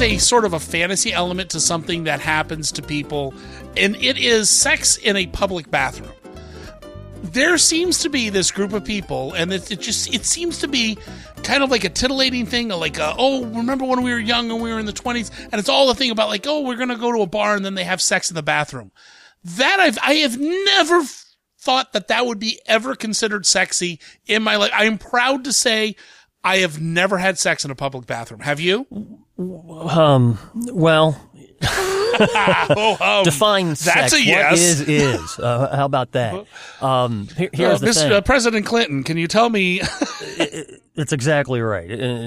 is a sort of a fantasy element to something that happens to people, and it is sex in a public bathroom. There seems to be this group of people, and it seems to be kind of like a titillating thing, like, remember when we were young and we were in the 20s, and it's all a thing about like, we're going to go to a bar and then they have sex in the bathroom. That I have never thought that would be ever considered sexy in my life. I am proud to say I have never had sex in a public bathroom. Have you? Well... define sex. That's a yes. What is. How about that? Here's the thing. President Clinton, can you tell me? It's exactly right.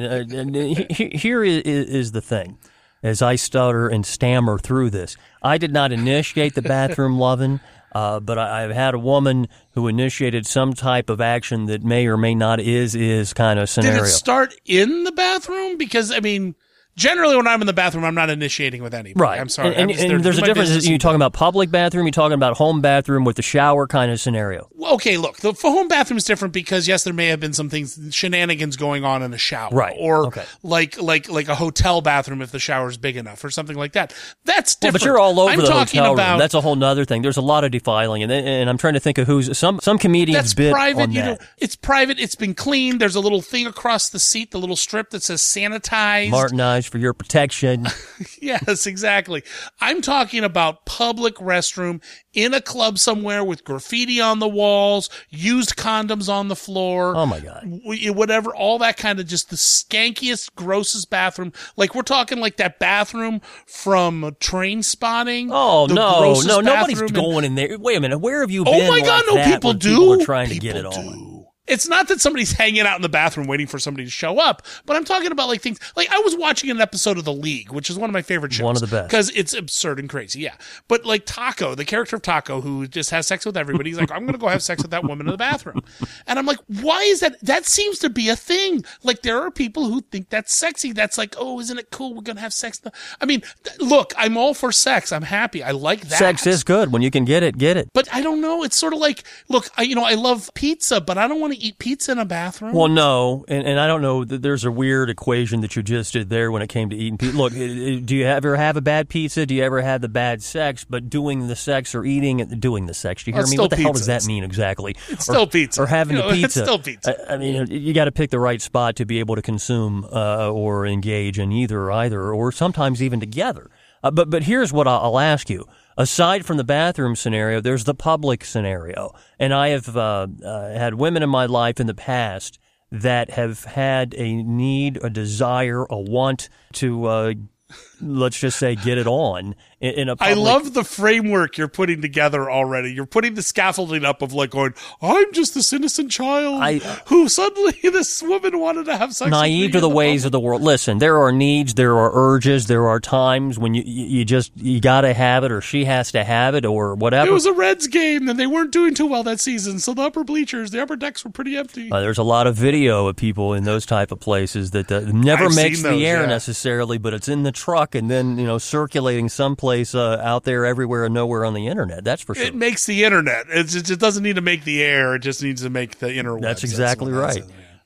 Here is the thing. As I stutter and stammer through this, I did not initiate the bathroom loving, but I've had a woman who initiated some type of action that may or may not is kind of scenario. Did it start in the bathroom? Because, I mean... Generally, when I'm in the bathroom, I'm not initiating with anybody. Right. I'm sorry. And there's a difference. You're talking about public bathroom, you're talking about home bathroom with the shower kind of scenario. Okay, look, the home bathroom is different because, yes, there may have been some shenanigans going on in a shower. Right. Or like a hotel bathroom if the shower is big enough or something like that. That's different. But you're all over the hotel room. That's a whole nother thing. There's a lot of defiling. And I'm trying to think of who's... Some comedians bit private, on that. It's private. It's been cleaned. There's a little thing across the seat, the little strip that says sanitized. Martinized for your protection. Yes, exactly. I'm talking about public restroom in a club somewhere with graffiti on the walls, used condoms on the floor. Oh my God. Whatever, all that kind of just the skankiest, grossest bathroom. Like we're talking like that bathroom from Train Spotting. Oh, no, nobody's going in there. Wait a minute, where have you been? Oh my God, like no, people do. People are trying to get it on. It's not that somebody's hanging out in the bathroom waiting for somebody to show up, but I'm talking about like things like I was watching an episode of The League, which is one of my favorite shows. One of the best. Because it's absurd and crazy, yeah. But like Taco, the character of Taco, who just has sex with everybody, he's like, I'm going to go have sex with that woman in the bathroom. And I'm like, why is that? That seems to be a thing. Like there are people who think that's sexy. That's like, oh, isn't it cool? We're going to have sex. I mean, look, I'm all for sex. I'm happy. I like that. Sex is good. When you can get it, get it. But I don't know. It's sort of like, look, I love pizza, but I don't want to eat pizza in a bathroom. Well, no, and I don't know. There's a weird equation that you just did there when it came to eating pizza. Look, do you ever have a bad pizza? Do you ever have the bad sex? But doing the sex or doing the sex, do you hear me? What the hell does that mean exactly? It's still pizza. Or having the pizza. It's still pizza. I mean, you got to pick the right spot to be able to consume or engage in either, or sometimes even together. But here's what I'll ask you. Aside from the bathroom scenario, there's the public scenario. And I have had women in my life in the past that have had a need, a desire, a want to, let's just say, get it on in a public... I love the framework you're putting together already. You're putting the scaffolding up of like going, I'm just this innocent child who suddenly this woman wanted to have sex with me. Naive to the ways of the world. Listen, there are needs, there are urges, there are times when you got to have it, or she has to have it, or whatever. It was a Reds game, and they weren't doing too well that season, so the upper bleachers, the upper decks were pretty empty. There's a lot of video of people in those type of places that never makes the air necessarily, but it's in the truck and then, circulating someplace out there, everywhere and nowhere on the internet. That's for sure. It makes the internet. It doesn't need to make the air. It just needs to make the interwebs. That's exactly right.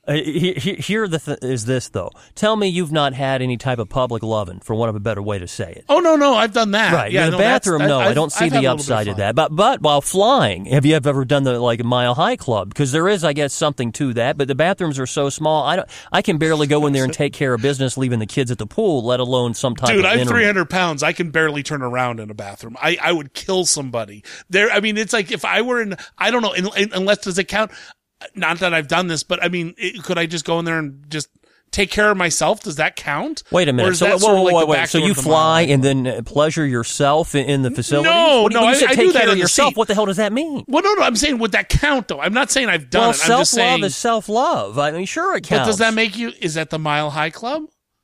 Here is this, though. Tell me you've not had any type of public loving, for want of a better way to say it. Oh, no, I've done that. Right. In the bathroom, I don't see the upside of that. But while flying, have you ever done the Mile High Club? Because there is, I guess, something to that. But the bathrooms are so small, I can barely go in there and take care of business, leaving the kids at the pool, let alone some type of Dude, I'm 300 pounds. I can barely turn around in a bathroom. I would kill somebody. It's like if I were in, I don't know, unless does it count? Not that I've done this, but I mean, could I just go in there and just take care of myself? Does that count? Wait a minute. So, wait. So you fly and then pleasure yourself in the facility? No, when you say take care of yourself, seat. What the hell does that mean? Well, no. I'm saying, would that count, though? I'm not saying I've done it. I'm just saying. Self-love is self-love. I mean, sure it counts. But does that make you, is that the Mile High Club?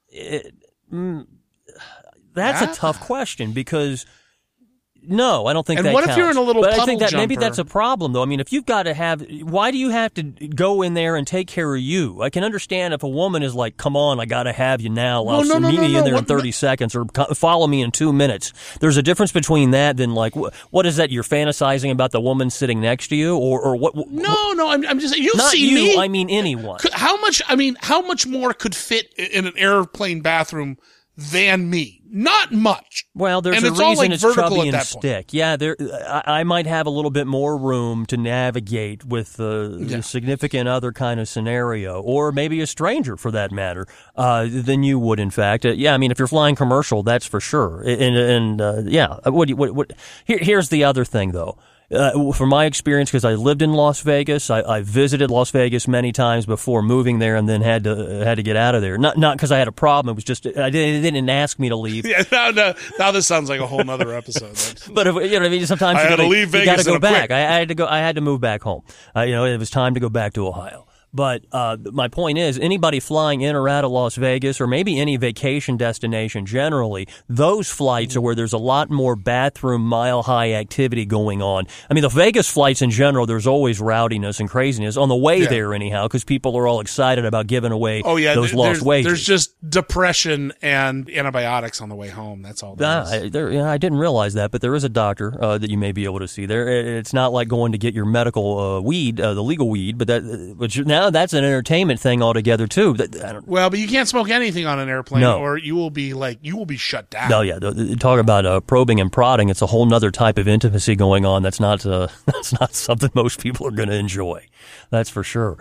That's a tough question because... No, I don't think that counts. And what if you're in a little puddle I think that jumper? Maybe that's a problem, though. I mean, if you've got to have... Why do you have to go in there and take care of you? I can understand if a woman is like, come on, I got to have you now. Meet me in there in 30 seconds or follow me in 2 minutes. There's a difference between that than like, what is that? You're fantasizing about the woman sitting next to you or what? No, I'm just saying, not see you, me. I mean anyone. How much more could fit in an airplane bathroom than me. Not much. Well, there's and a it's all reason like it's vertical chubby at and that point. stick. Yeah, I might have a little bit more room to navigate with the significant other kind of scenario, or maybe a stranger for that matter, than you would. In fact, yeah. I mean, if you're flying commercial, that's for sure. Yeah. Here's the other thing, though. From my experience, because I lived in Las Vegas, I visited Las Vegas many times before moving there, and then had to get out of there. Not because I had a problem. It was just they didn't ask me to leave. Yeah, now this sounds like a whole nother episode. But if, you know, I mean, sometimes I had to leave Vegas. You got to go back. Quick. I had to move back home. It was time to go back to Ohio. But my point is, anybody flying in or out of Las Vegas, or maybe any vacation destination generally, those flights are where there's a lot more bathroom mile-high activity going on. I mean, the Vegas flights in general, there's always rowdiness and craziness on the way there anyhow, because people are all excited about giving away those lost wages. There's just depression and antibiotics on the way home. That's all there is. I didn't realize that, but there is a doctor that you may be able to see there. It's not like going to get your medical weed, the legal weed, but now that's an entertainment thing altogether too. Well, but you can't smoke anything on an airplane, or you will be shut down. No, yeah. Talk about probing and prodding. It's a whole nother type of intimacy going on. That's not something most people are going to enjoy. That's for sure.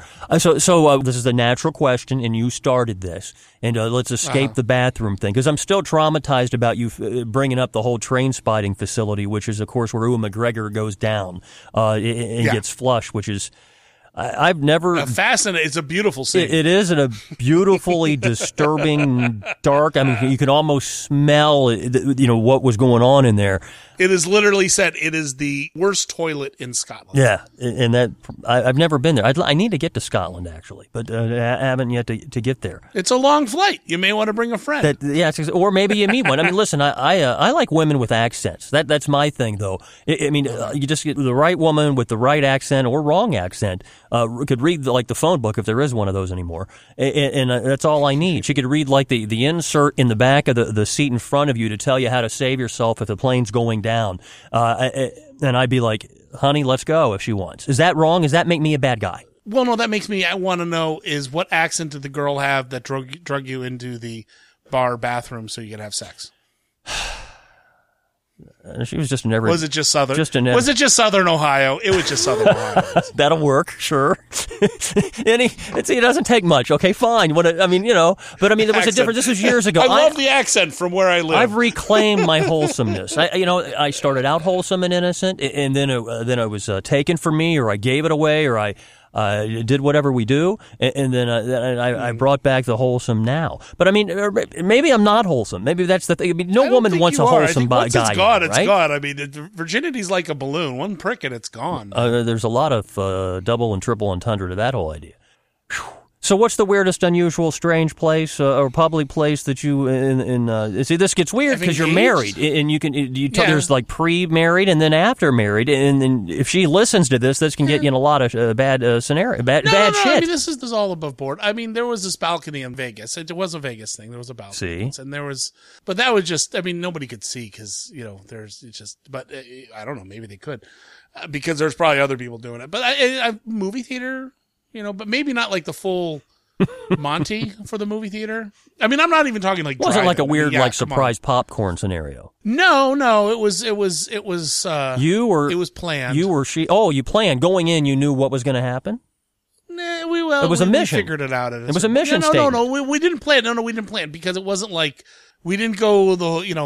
So this is a natural question, and you started this. And let's escape the bathroom thing, because I'm still traumatized about you bringing up the whole train spotting facility, which is, of course, where Ewan McGregor goes down and gets flushed, which is. I've never fascinating. It's a beautiful scene. It is a beautifully disturbing, dark. I mean, you can almost smell, what was going on in there. It is literally said it is the worst toilet in Scotland. Yeah, and that I've never been there. I need to get to Scotland actually, but I haven't yet to get there. It's a long flight. You may want to bring a friend. Or maybe you meet one. I mean, listen, I like women with accents. That's my thing, though. You just get the right woman with the right accent or wrong accent. Could read the phone book if there is one of those anymore, and that's all I need. She could read the insert in the back of the seat in front of you to tell you how to save yourself if the plane's going down. And I'd be like, honey, let's go if she wants. Is that wrong? Does that make me a bad guy? Well, no, that makes me, I want to know is what accent did the girl have that drug you into the bar bathroom so you could have sex? She was just an every. Was it just Southern? Was it just Southern Ohio? It was just Southern Ohio. That'll work, sure. It doesn't take much. Okay, fine. But there was a difference. This was years ago. I love the accent from where I live. I've reclaimed my wholesomeness. I started out wholesome and innocent, and then it was taken from me, or I gave it away, or I did whatever we do, and then I brought back the wholesome now. But I mean, maybe I'm not wholesome. Maybe that's the thing. I mean, no woman wants a wholesome guy. Once it's gone, right? It's gone. I mean, virginity's like a balloon. One prick and it's gone. There's a lot of double and triple entendre to that whole idea. Whew. So what's the weirdest, unusual, strange place or public place that you see? This gets weird because you're married, and there's like pre-married and then after married, and then if she listens to this can get you in a lot of bad scenario, bad shit. I mean, this is all above board. I mean, there was this balcony in Vegas. It was a Vegas thing. There was a balcony, and but that was just. I mean, nobody could see because But I don't know. Maybe they could because there's probably other people doing it. But a movie theater. But maybe not like the full Monty for the movie theater. I mean, I'm not even talking like. Wasn't like a weird surprise popcorn scenario. No, it was. It was planned. You or she? Oh, you planned going in. You knew what was going to happen. Nah, it was a mission. We figured it out. It was a mission statement. No. We didn't plan. No, we didn't plan because it wasn't like we didn't go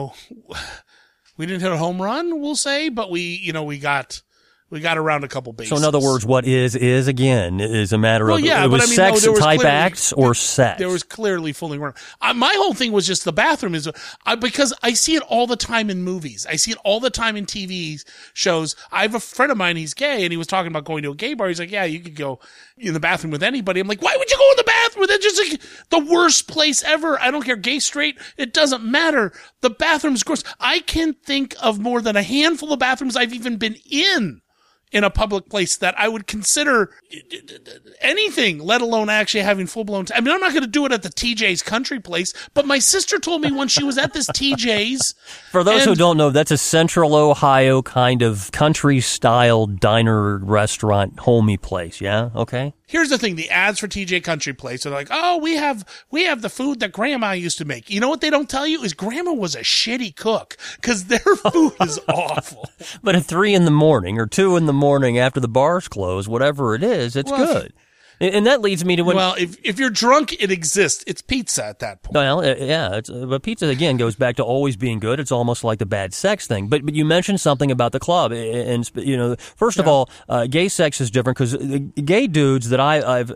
we didn't hit a home run. We'll say, but we got around a couple bases. So in other words, what is again is a matter of it was sex type acts or sex. There was clearly fooling around. My whole thing was just the bathroom is because I see it all the time in movies. I see it all the time in TV shows. I have a friend of mine, he's gay, and he was talking about going to a gay bar. He's like, yeah, you could go in the bathroom with anybody. I'm like, why would you go in the bathroom? That's just like the worst place ever. I don't care, gay, straight, it doesn't matter. The bathroom's gross. I can't think of more than a handful of bathrooms I've even been in a public place that I would consider anything, let alone actually having full-blown... I mean, I'm not going to do it at the TJ's Country Place, but my sister told me when she was at this TJ's... For those who don't know, that's a Central Ohio kind of country-style diner, restaurant, homey place, yeah? Okay? Here's the thing: the ads for TJ Country Place are like, "Oh, we have the food that Grandma used to make." You know what they don't tell you is Grandma was a shitty cook because their food is awful. But at 3 a.m. or 2 a.m. after the bars close, whatever it is, it's good. And that leads me to well, if you're drunk, it exists. It's pizza at that point. Well, yeah, but pizza again goes back to always being good. It's almost like the bad sex thing. But you mentioned something about the club, and first of all, gay sex is different because gay dudes that I've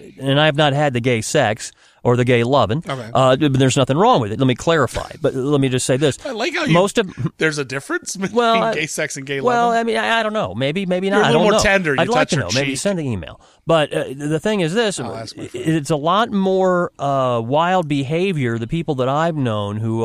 not had the gay sex or the gay loving. Okay. But there's nothing wrong with it. Let me clarify. But let me just say this. I like how there's a difference between gay sex and gay loving. Well, I mean, I don't know. Maybe not. You're a little more tender. I'd like to know. Maybe send an email. But the thing is this. It's a lot more wild behavior, the people that I've known who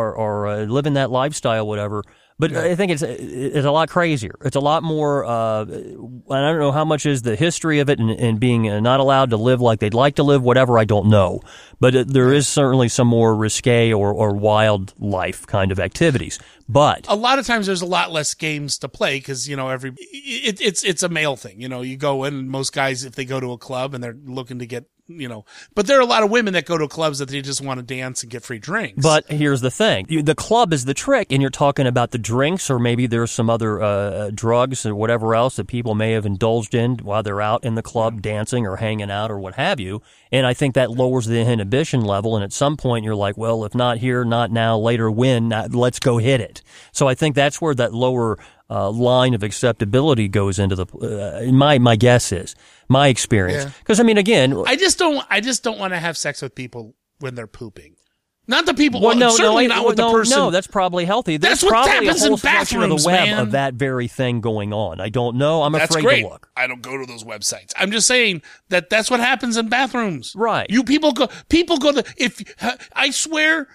are living that lifestyle, whatever. But I think it's a lot crazier. It's a lot more, I don't know how much is the history of it and being not allowed to live like they'd like to live, whatever, I don't know. But there is certainly some more risque or wildlife kind of activities. But a lot of times there's a lot less games to play because, it's a male thing. You go in, and most guys, if they go to a club and they're looking to get, but there are a lot of women that go to clubs that they just want to dance and get free drinks. But here's the thing. The club is the trick, and you're talking about the drinks, or maybe there's some other drugs or whatever else that people may have indulged in while they're out in the club dancing or hanging out or what have you. And I think that lowers the inhibition level, and at some point you're like, well, if not here, not now, later, when, let's go hit it. So I think that's where that lower line of acceptability goes into the my guess is my experience, because I mean, again, I just don't want to have sex with people when they're pooping. Not the people. Well, certainly not with the person. No, that's probably healthy. That's what happens in bathrooms, of the web man. Of that very thing going on. I don't know. I'm afraid great. to look. I don't go to those websites. I'm just saying that's what happens in bathrooms. Right. You people go. I swear,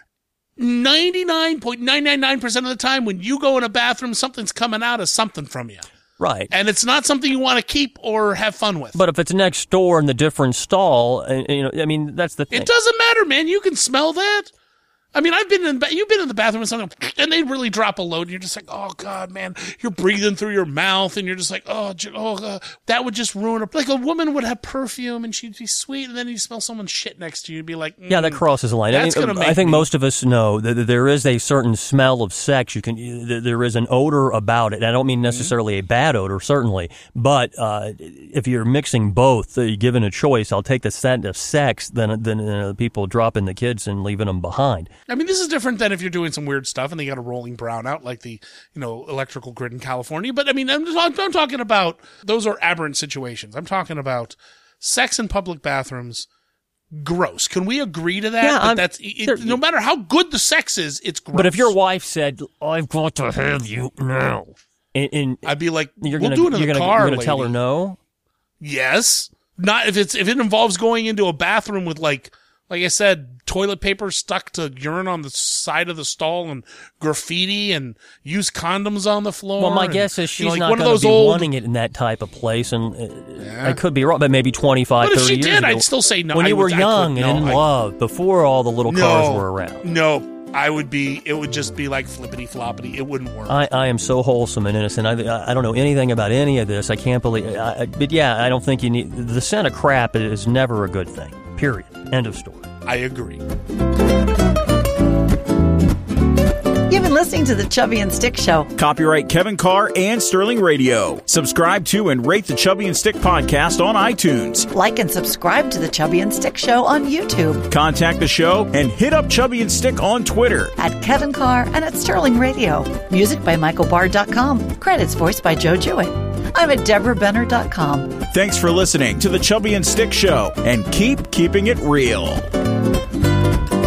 99.999% of the time when you go in a bathroom, something's coming out of something from you. Right. And it's not something you want to keep or have fun with. But if it's next door in the different stall, I mean, that's the thing. It doesn't matter, man. You can smell that. I mean, you've been in the bathroom with someone, and they really drop a load, and you're just like, oh, God, man. You're breathing through your mouth, and you're just like, that would just ruin her. Like a woman would have perfume, and she'd be sweet, and then you smell someone's shit next to you, and be like, yeah, that crosses the line. That's I think most of us know that there is a certain smell of sex. There is an odor about it. And I don't mean necessarily a bad odor, certainly, but if you're mixing both, given a choice, I'll take the scent of sex than people dropping the kids and leaving them behind. I mean, this is different than if you're doing some weird stuff and they got a rolling brownout like the, electrical grid in California. But I mean, I'm talking about, those are aberrant situations. I'm talking about sex in public bathrooms. Gross. Can we agree to that? Yeah, no matter how good the sex is, it's gross. But if your wife said, I've got to have you now, and I'd be like, we'll do it in the car, you're going to tell her no? Yes. Not if it involves going into a bathroom with like I said, toilet paper stuck to urine on the side of the stall and graffiti and used condoms on the floor. Well, my guess is she's not going to be wanting it in that type of place, and I could be wrong, but maybe 25, 30 years ago. But if she did, I'd still say no. When you were young and in love, before all the little cars were around. No, it would just be like flippity floppity. It wouldn't work. I am so wholesome and innocent. I don't know anything about any of this. I can't believe but yeah, I don't think you need, the scent of crap is never a good thing. Period. End of story. I agree. You've been listening to The Chubby and Stick Show. Copyright Kevin Carr and Sterling Radio. Subscribe to and rate The Chubby and Stick podcast on iTunes. Like and subscribe to The Chubby and Stick Show on YouTube. Contact the show and hit up Chubby and Stick on Twitter. At Kevin Carr and at Sterling Radio. Music by MichaelBard.com. Credits voiced by Joe Jewett. I'm at DeborahBenner.com. Thanks for listening to The Chubby and Stick Show, and keep keeping it real.